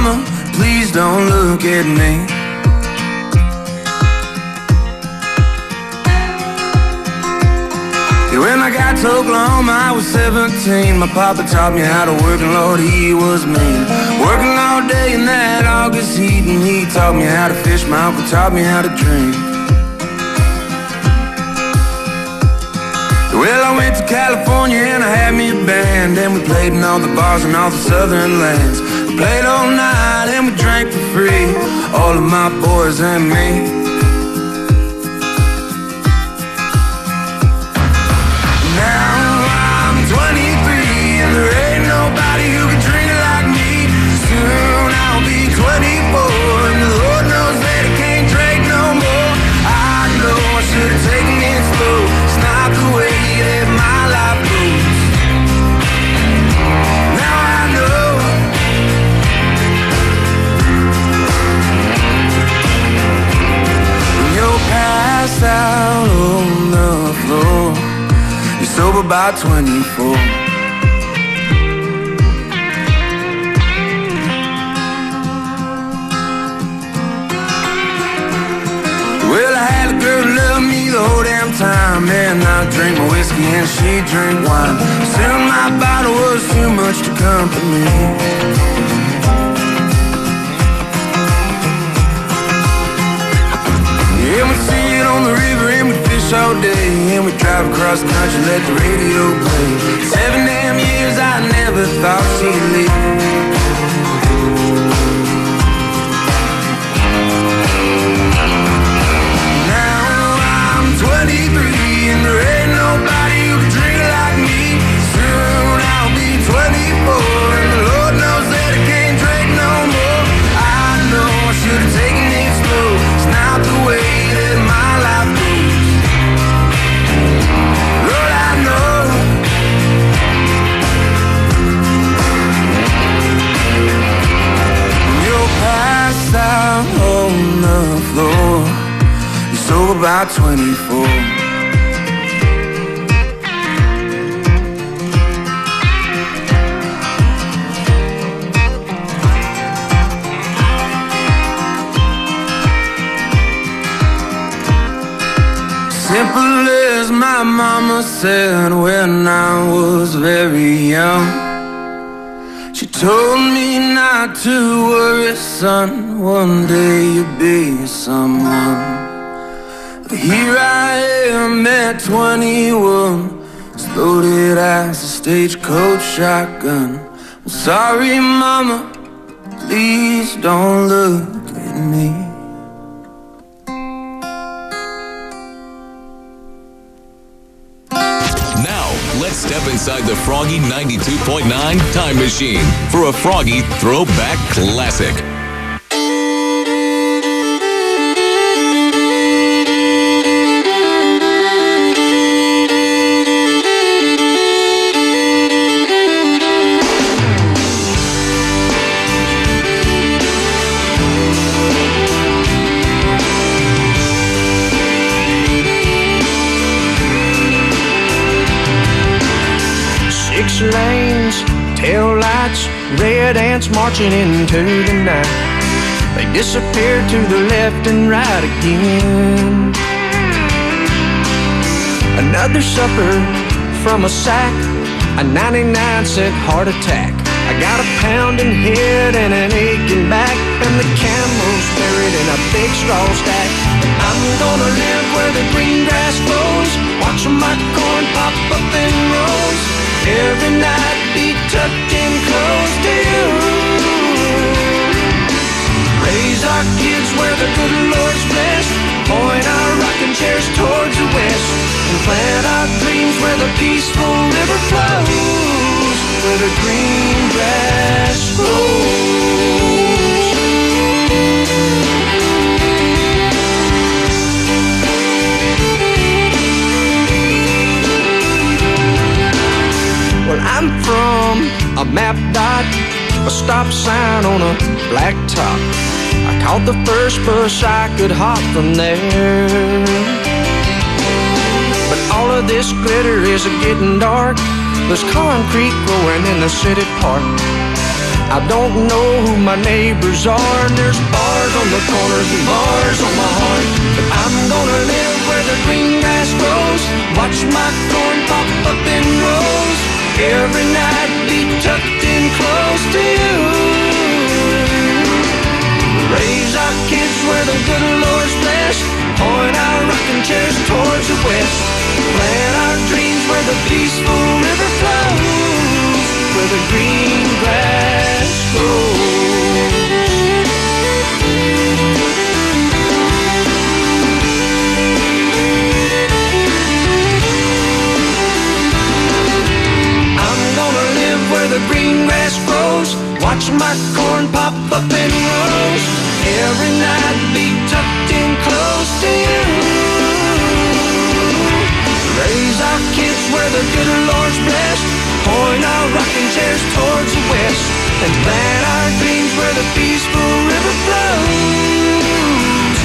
mama, please don't look at me. When I got to Oklahoma, I was 17. My papa taught me how to work, and Lord, he was mean. Working all day in that August heat, and he taught me how to fish. My uncle taught me how to drink. Well, I went to California and I had me a band, and we played in all the bars and all the southern lands. We played all night and we drank for free, all of my boys and me. Out on the floor, you're sober by 24. Well, I had a girl love me the whole damn time, and I drink my whiskey and she drink wine. Soon my bottle was too much to comfort me. Yeah, we see it on the river and we fish all day, and we drive across the country, let the radio play. 7 damn years I never thought she'd leave. Now I'm 23 and there ain't nobody who can drink like me. Soon I'll be 24 and the Lord knows that I can't drink no more. I know I should have taken it slow. It's not the way my life goes. Lord, I know. You're passed out on the floor, you're sober by 24. Simple as my mama said when I was very young. She told me not to worry, son, one day you'll be someone. But here I am at 21, as loaded as a stagecoach shotgun. I'm sorry, mama, please don't look at me. Let's step inside the Froggy 92.9 Time Machine for a Froggy Throwback Classic. Lanes, tail lights, red ants marching into the night. They disappear to the left and right again. Another supper from a sack, a 99-cent heart attack. I got a pounding head and an aching back, and the camel's buried in a big straw stack. I'm gonna live where the green grass grows, watching my corn pop up in rows. Every night be tucked in close to you. Raise our kids where the good Lord's blessed, point our rocking chairs towards the west, and plant our dreams where the peaceful river flows, where the green grass grows. Well, I'm from a map dot, a stop sign on a black top. I caught the first bus I could hop from there. But all of this glitter is getting dark. There's concrete growing in the city park. I don't know who my neighbors are, and there's bars on the corners and bars on my heart. But I'm gonna live where the green grass grows, watch my corn pop up in rows, every night be tucked in close to you. Raise our kids where the good Lord's blessed, point our rocking chairs towards the west, plant our dreams where the peaceful river flows, where the green grass grows. I'm gonna live where the green grass grows, watch my corn pop up in rows, every night be tucked in close to you. Raise our kids where the good Lord's blessed, point our rocking chairs towards the west, and plant our dreams where the peaceful river flows.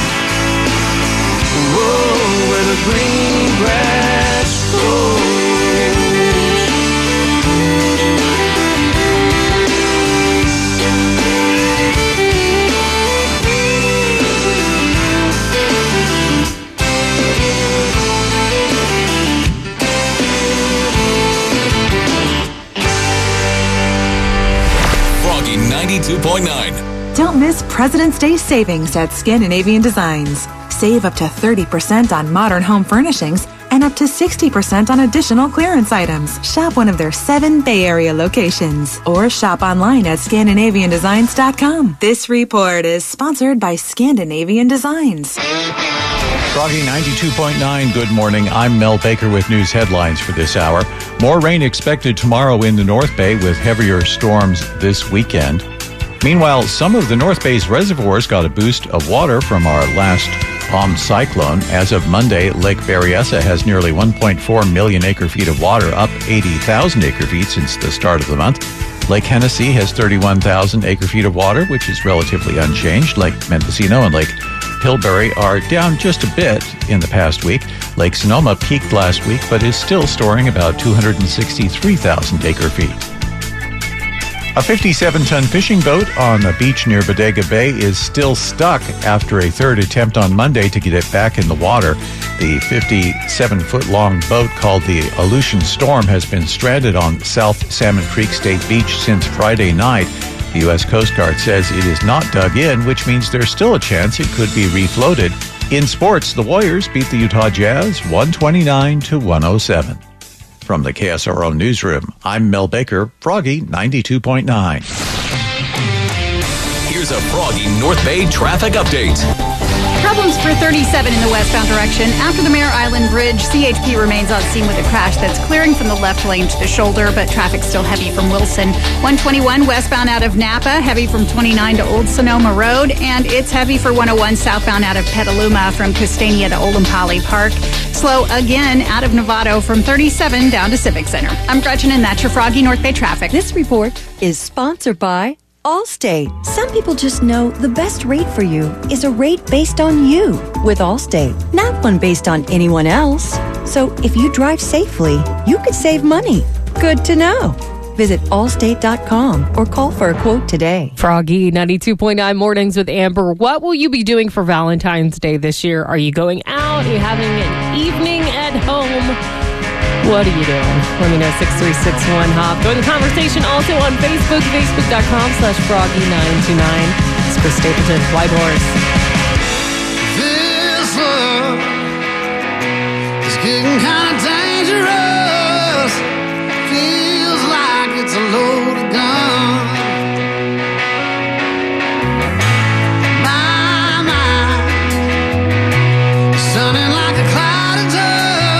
Whoa, where the green grass grows. Froggy 92.9. Don't miss President's Day savings at Scandinavian Designs. Save up to 30% on modern home furnishings and up to 60% on additional clearance items. Shop one of their 7 Bay Area locations or shop online at ScandinavianDesigns.com. This report is sponsored by Scandinavian Designs. Froggy 92.9, good morning. I'm Mel Baker with news headlines for this hour. More rain expected tomorrow in the North Bay with heavier storms this weekend. Meanwhile, some of the North Bay's reservoirs got a boost of water from our last Palm cyclone. As of Monday, Lake Berryessa has nearly 1.4 million acre-feet of water, up 80,000 acre-feet since the start of the month. Lake Hennessy has 31,000 acre-feet of water, which is relatively unchanged. Lake Mendocino and Lake Pillsbury are down just a bit in the past week. Lake Sonoma peaked last week, but is still storing about 263,000 acre-feet. A 57-ton fishing boat on a beach near Bodega Bay is still stuck after a third attempt on Monday to get it back in the water. The 57-foot-long boat called the Aleutian Storm has been stranded on South Salmon Creek State Beach since Friday night. The U.S. Coast Guard says it is not dug in, which means there's still a chance it could be refloated. In sports, the Warriors beat the Utah Jazz 129-107. From the KSRO Newsroom, I'm Mel Baker, Froggy 92.9. Here's a Froggy North Bay traffic update. Problems for 37 in the westbound direction. After the Mare Island Bridge, CHP remains on scene with a crash that's clearing from the left lane to the shoulder, but traffic's still heavy from Wilson. 121 westbound out of Napa, heavy from 29 to Old Sonoma Road, and it's heavy for 101 southbound out of Petaluma from Castania to Olampali Park. Slow again out of Novato from 37 down to Civic Center. I'm Gretchen, and that's your Froggy North Bay traffic. This report is sponsored by Allstate. Some people just know the best rate for you is a rate based on you with Allstate, not one based on anyone else. So if you drive safely, you could save money. Good to know. Visit allstate.com or call for a quote today. Froggy 92.9 mornings with Amber. What will you be doing for Valentine's Day this year? Are you going out? Are you having an evening at home? What are you doing? Let me know, 63661-HOP. Join the conversation also on Facebook, facebook.com/Froggy929. It's Chris Stapleton, White Horse. This love is getting kind of dangerous. Feels like it's a loaded gun. My mind is sunning like a cloud of dust.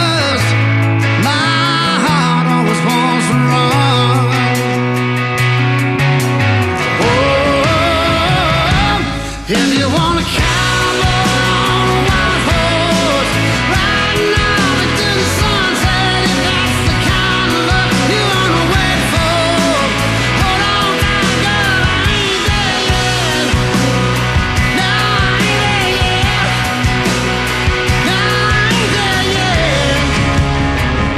If you wanna count on a wild horse, right now into the sunset, if that's the kind of love you wanna wait for, hold on now, girl, I ain't there yet. No, I ain't there yet. No, I ain't there yet.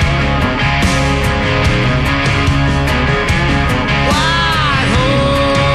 White horse.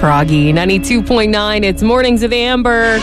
Froggy 92.9. It's Mornings with Amber.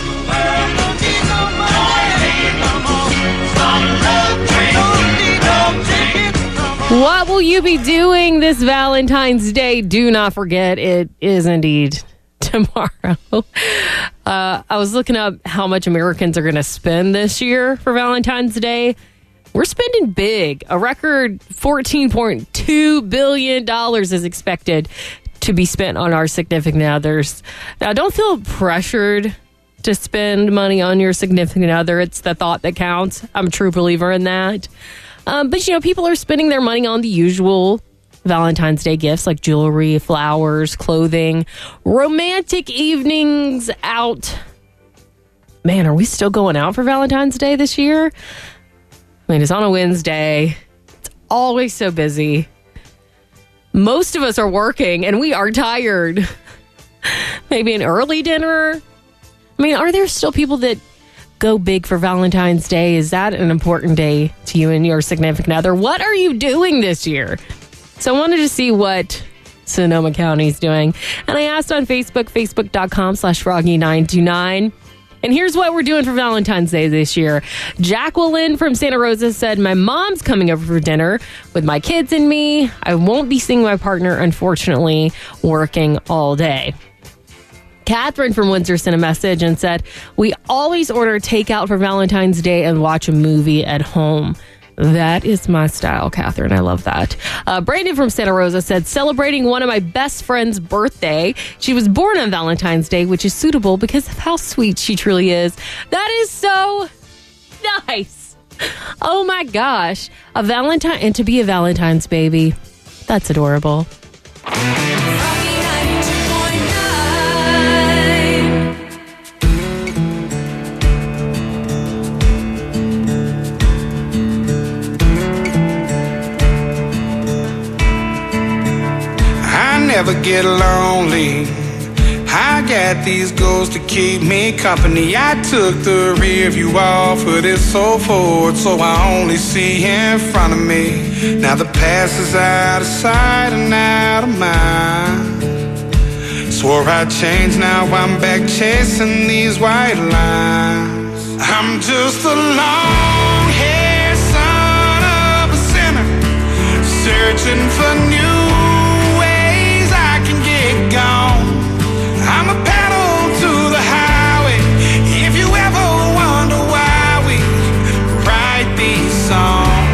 What will you be doing this Valentine's Day? Do not forget, it is indeed tomorrow. I was looking up how much Americans are going to spend this year for Valentine's Day. We're spending big. A record $14.2 billion is expected to be spent on our significant others. Now, don't feel pressured to spend money on your significant other. It's the thought that counts. I'm a true believer in that. But, you know, people are spending their money on the usual Valentine's Day gifts like jewelry, flowers, clothing, romantic evenings out. Man, are we still going out for Valentine's Day this year? I mean, it's on a Wednesday. It's always so busy. Most of us are working and we are tired. Maybe an early dinner. I mean, are there still people that go big for Valentine's Day? Is that an important day to you and your significant other? What are you doing this year? So I wanted to see what Sonoma County is doing. And I asked on Facebook, facebook.com/Froggy929. And here's what we're doing for Valentine's Day this year. Jacqueline from Santa Rosa said, my mom's coming over for dinner with my kids and me. I won't be seeing my partner, unfortunately, working all day. Catherine from Windsor sent a message and said, we always order takeout for Valentine's Day and watch a movie at home. That is my style, Catherine. I love that. Brandon from Santa Rosa said, celebrating one of my best friend's birthday. She was born on Valentine's Day, which is suitable because of how sweet she truly is. That is so nice. Oh my gosh. A Valentine, and to be a Valentine's baby. That's adorable. Never get lonely. I got these goals to keep me company. I took the rear view off of this so forward, so I only see in front of me. Now the past is out of sight and out of mind. Swore I'd change, now I'm back chasing these white lines. I'm just a long-haired son of a sinner, searching for new gone. I'm a pedal to the highway. If you ever wonder why we write these songs,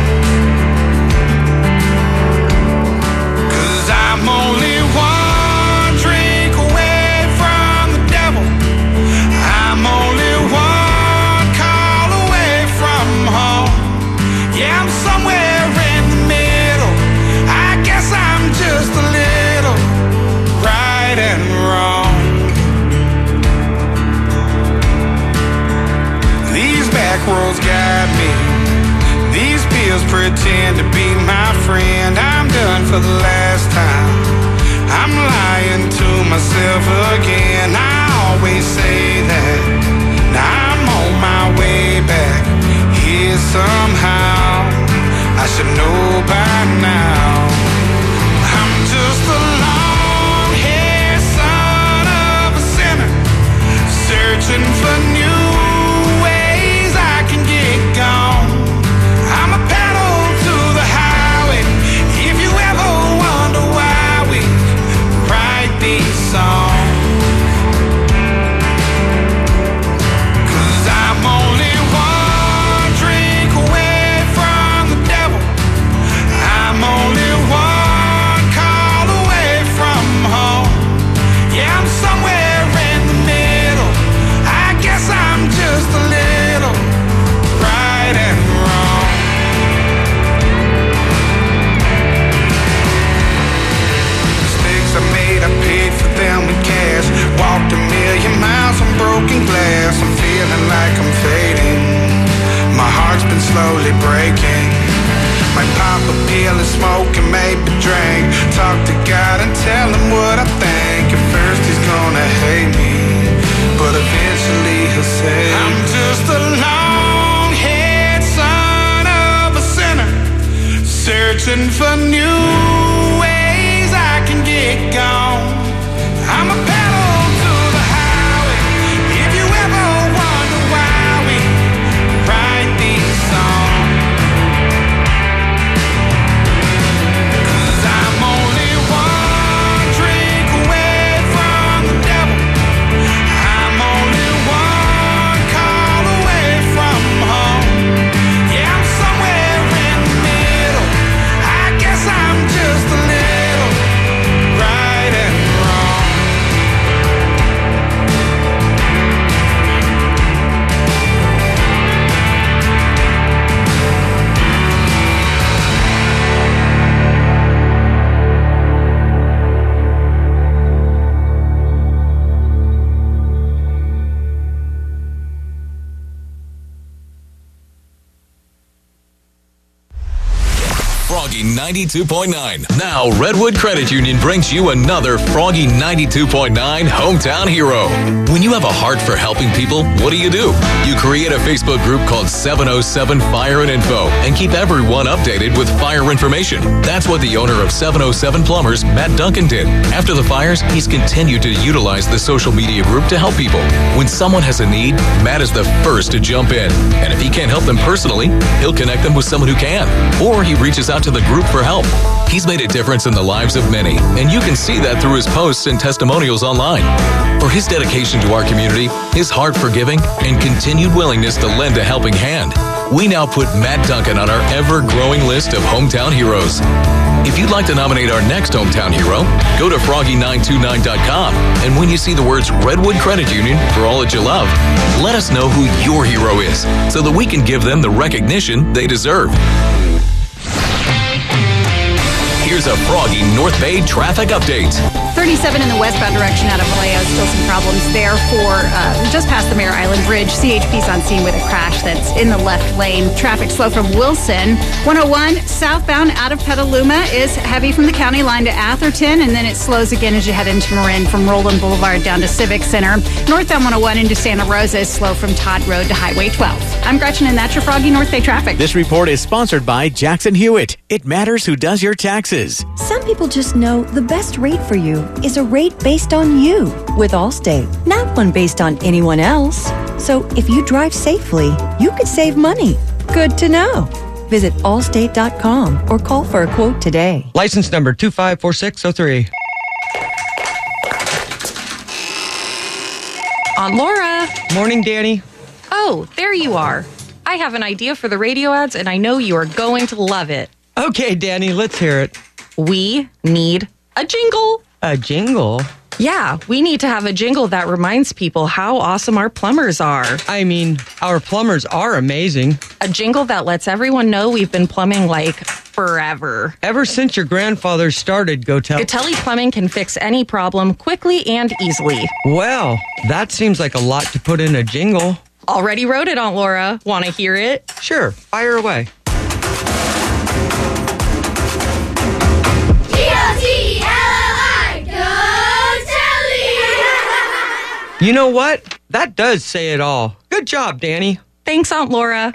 'cause I'm only one drink away from the devil. I'm only one call away from home. Yeah, I'm somewhere in the middle. I guess I'm just a little right and wrong. These back roads guide me. These pills pretend to be my friend. I'm done for the last time. I'm lying to myself again. I always say that. Now I'm on my way back here somehow. I should know by now. I'm just a searching for new ways I can get gone. I'm a pedal to the highway. If you ever wonder why we write these songs, 'cause I'm only one drink away from the devil. I'm only one call away from home. Yeah, I'm somewhere in the middle. I'm just a little right and wrong. Mistakes I made, I paid for them with cash. Walked a million miles on broken glass. I'm feeling like I'm fading. My heart's been slowly breaking. Might pop a pill and smoke and maybe drink. Talk to God and tell him what I think. At first he's gonna hate me, but eventually he'll say, I'm just a long-haired son of a sinner, searching for new ways I can get gone. I'm a Froggy 92.9. Now, Redwood Credit Union brings you another Froggy 92.9 Hometown Hero. When you have a heart for helping people, what do? You create a Facebook group called 707 Fire and Info and keep everyone updated with fire information. That's what the owner of 707 Plumbers, Matt Duncan, did. After the fires, he's continued to utilize the social media group to help people. When someone has a need, Matt is the first to jump in. And if he can't help them personally, he'll connect them with someone who can. Or he reaches out to the group for help. He's made a difference in the lives of many, and you can see that through his posts and testimonials online. For his dedication to our community, his heart for giving, and continued willingness to lend a helping hand, we now put Matt Duncan on our ever-growing list of hometown heroes. If you'd like to nominate our next hometown hero, go to froggy929.com, and when you see the words Redwood Credit Union for all that you love, let us know who your hero is so that we can give them the recognition they deserve. Here's a Froggy North Bay traffic update. 37 in the westbound direction out of Vallejo. Still some problems there for just past the Mare Island Bridge. CHP's on scene with a crash that's in the left lane. Traffic slow from Wilson. 101 southbound out of Petaluma is heavy from the county line to Atherton, and then it slows again as you head into Marin from Roland Boulevard down to Civic Center. Northbound 101 into Santa Rosa is slow from Todd Road to Highway 12. I'm Gretchen, and that's your Froggy North Bay traffic. This report is sponsored by Jackson Hewitt. It matters who does your taxes. Some people just know the best rate for you is a rate based on you with Allstate, not one based on anyone else. So if you drive safely, you could save money. Good to know. Visit allstate.com or call for a quote today. License number 254603. Aunt Laura. Morning, Danny. Oh, there you are. I have an idea for the radio ads, and I know you are going to love it. Okay, Danny, let's hear it. We need a jingle. A jingle? Yeah, we need to have a jingle that reminds people how awesome our plumbers are. I mean, our plumbers are amazing. A jingle that lets everyone know we've been plumbing like forever. Ever since your grandfather started, Gatelli Plumbing can fix any problem quickly and easily. Well, that seems like a lot to put in a jingle. Already wrote it, Aunt Laura. Want to hear it? Sure, fire away. You know what? That does say it all. Good job, Danny. Thanks, Aunt Laura.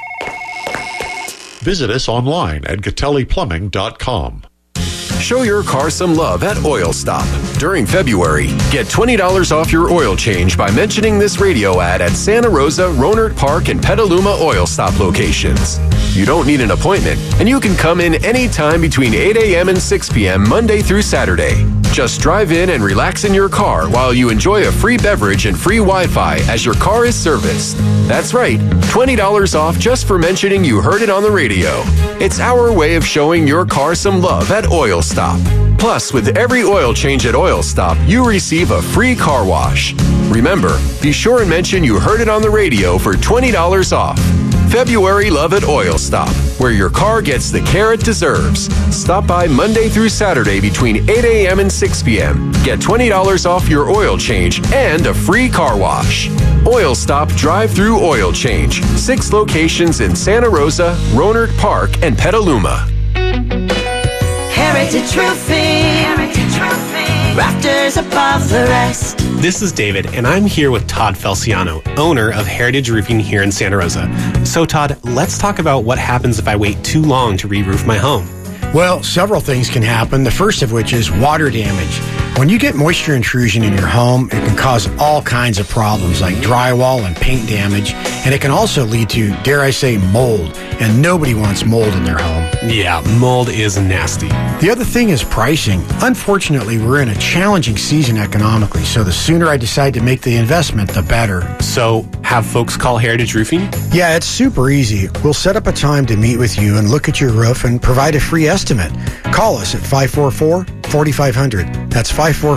Visit us online at GatelliPlumbing.com. Show your car some love at Oil Stop. During February, get $20 off your oil change by mentioning this radio ad at Santa Rosa, Rohnert Park, and Petaluma Oil Stop locations. You don't need an appointment, and you can come in anytime between 8 a.m. and 6 p.m. Monday through Saturday. Just drive in and relax in your car while you enjoy a free beverage and free Wi-Fi as your car is serviced. That's right, $20 off just for mentioning you heard it on the radio. It's our way of showing your car some love at Oil Stop. Plus, with every oil change at Oil Stop, you receive a free car wash. Remember, be sure and mention you heard it on the radio for $20 off. February Love at Oil Stop, where your car gets the care it deserves. Stop by Monday through Saturday between 8 a.m. and 6 p.m. Get $20 off your oil change and a free car wash. Oil Stop Drive-Through Oil Change. 6 locations in Santa Rosa, Rohnert Park, and Petaluma. Heritage Roofing. Rafters above the rest. This is David, and I'm here with Todd Felciano, owner of Heritage Roofing here in Santa Rosa. So, Todd, let's talk about what happens if I wait too long to re-roof my home. Well, several things can happen, the first of which is water damage. When you get moisture intrusion in your home, it can cause all kinds of problems like drywall and paint damage, and it can also lead to, dare I say, mold, and nobody wants mold in their home. Yeah, mold is nasty. The other thing is pricing. Unfortunately, we're in a challenging season economically, so the sooner I decide to make the investment, the better. So, have folks call Heritage Roofing? Yeah, it's super easy. We'll set up a time to meet with you and look at your roof and provide a free estimate. Call us at 544-4500. That's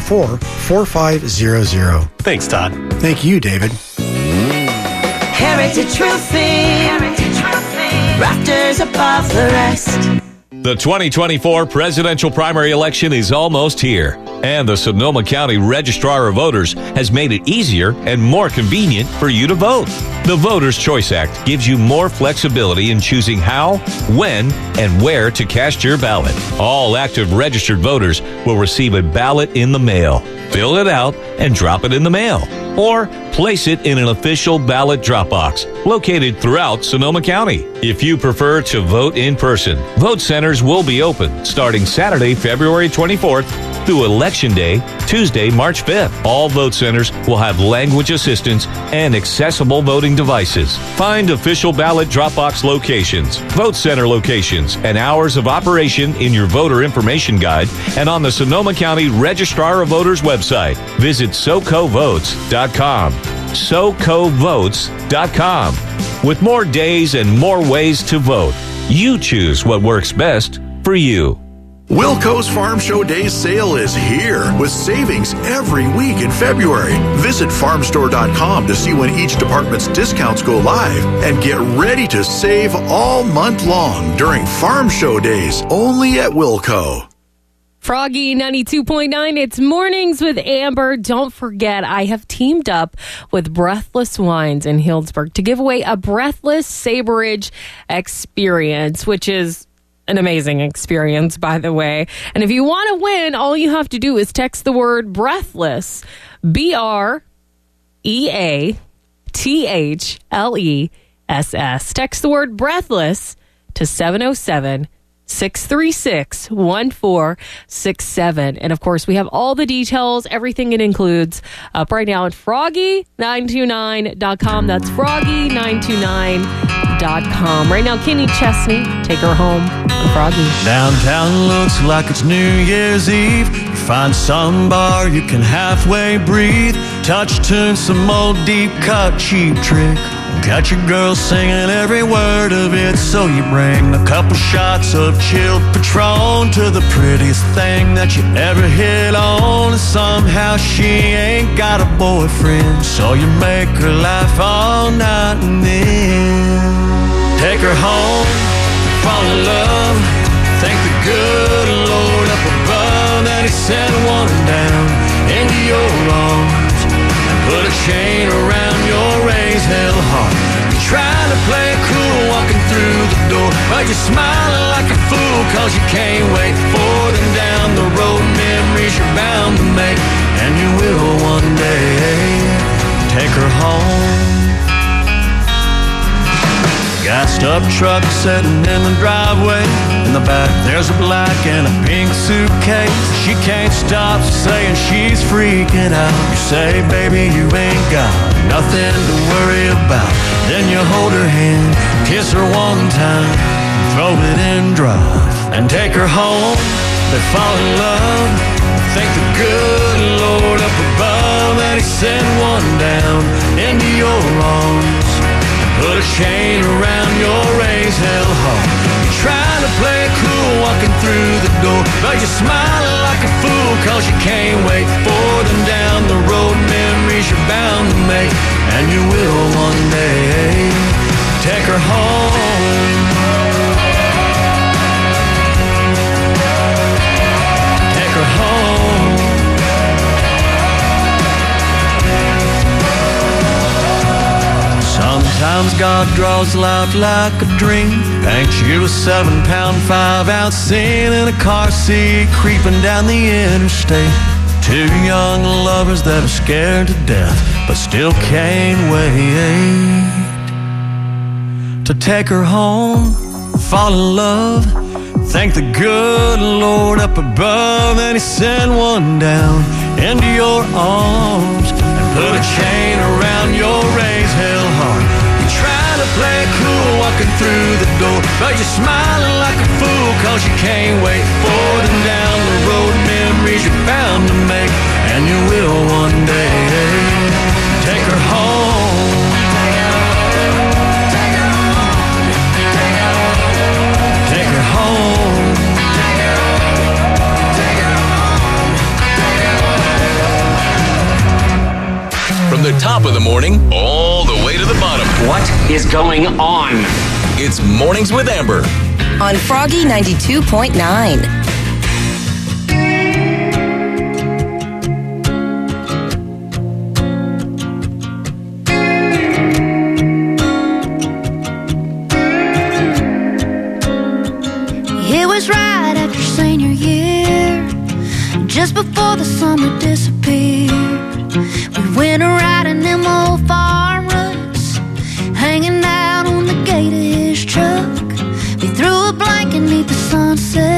544-4500. Thanks, Todd. Thank you, David. Heritage Roofing. Rafters above the rest. The 2024 presidential primary election is almost here, and the Sonoma County Registrar of Voters has made it easier and more convenient for you to vote. The Voters' Choice Act gives you more flexibility in choosing how, when, and where to cast your ballot. All active registered voters will receive a ballot in the mail. Fill it out and drop it in the mail, or place it in an official ballot drop box located throughout Sonoma County. If you prefer to vote in person, vote centers will be open starting Saturday, February 24th through Election Day, Tuesday, March 5th. All vote centers will have language assistance and accessible voting devices. Find official ballot drop box locations, vote center locations, and hours of operation in your voter information guide and on the Sonoma County Registrar of Voters website. Visit socovotes.com. socovotes.com. With more days and more ways to vote, you choose what works best for you. Wilco's Farm Show Days sale is here with savings every week in February. Visit farmstore.com to see when each department's discounts go live and get ready to save all month long during Farm Show Days only at Wilco. Froggy 92.9, it's Mornings with Amber. Don't forget, I have teamed up with Breathless Wines in Healdsburg to give away a Breathless Saberage experience, which is an amazing experience, by the way. And if you want to win, all you have to do is text the word Breathless, BREATHLESS. Text the word Breathless to 707-636-1467. And of course, we have all the details, everything it includes up right now at froggy929.com. That's froggy929.com. Right now, Kenny Chesney, Take Her Home on Froggy. Downtown looks like it's New Year's Eve. You find some bar you can halfway breathe. Touch tune, some old deep cut cheap trick. Got your girl singing every word of it, so you bring a couple shots of chilled Patron to the prettiest thing that you ever hit on. And somehow she ain't got a boyfriend, so you make her laugh all night and then take her home, fall in love, thank the good Lord up above that he sent one down into your arms and put a chain around your raised hell heart. You're trying to play it cool walking through the door, but you're smiling like a fool cause you can't wait for them down the road. Memories you're bound to make, and you will one day take her home. Gassed up truck sitting in the driveway. In the back there's a black and a pink suitcase. She can't stop saying she's freaking out. You say, baby, you ain't got nothing to worry about. Then you hold her hand, kiss her one time, throw it in drive, and take her home. They fall in love, thank the good Lord up above that he sent one down into your arms. Put a chain around your raised hell heart. You're trying to play it cool walking through the door, but you're smiling like a fool cause you can't wait for them down the road. Memories you're bound to make, and you will one day take her home. Take her home. Sometimes God draws life like a dream, paints you a 7-pound 5-ounce scene in a car seat creeping down the interstate. Two young lovers that are scared to death but still can't wait to take her home, fall in love, thank the good Lord up above that he sent one down into your arms and put a chain around your raised hell heart. You're trying to play it cool walking through the door, but you're smiling like a fool cause you can't wait for them down the road. Memories you're bound to make, and you will one day take her home. Take her home. From the top of the morning all the way to the bottom. What is going on? It's Mornings with Amber. on Froggy 92.9. It was right after senior year, just before the summer disappeared. We went a riding them old farm ruts, hanging out on the gate of his truck. We threw a blanket 'neath the sunset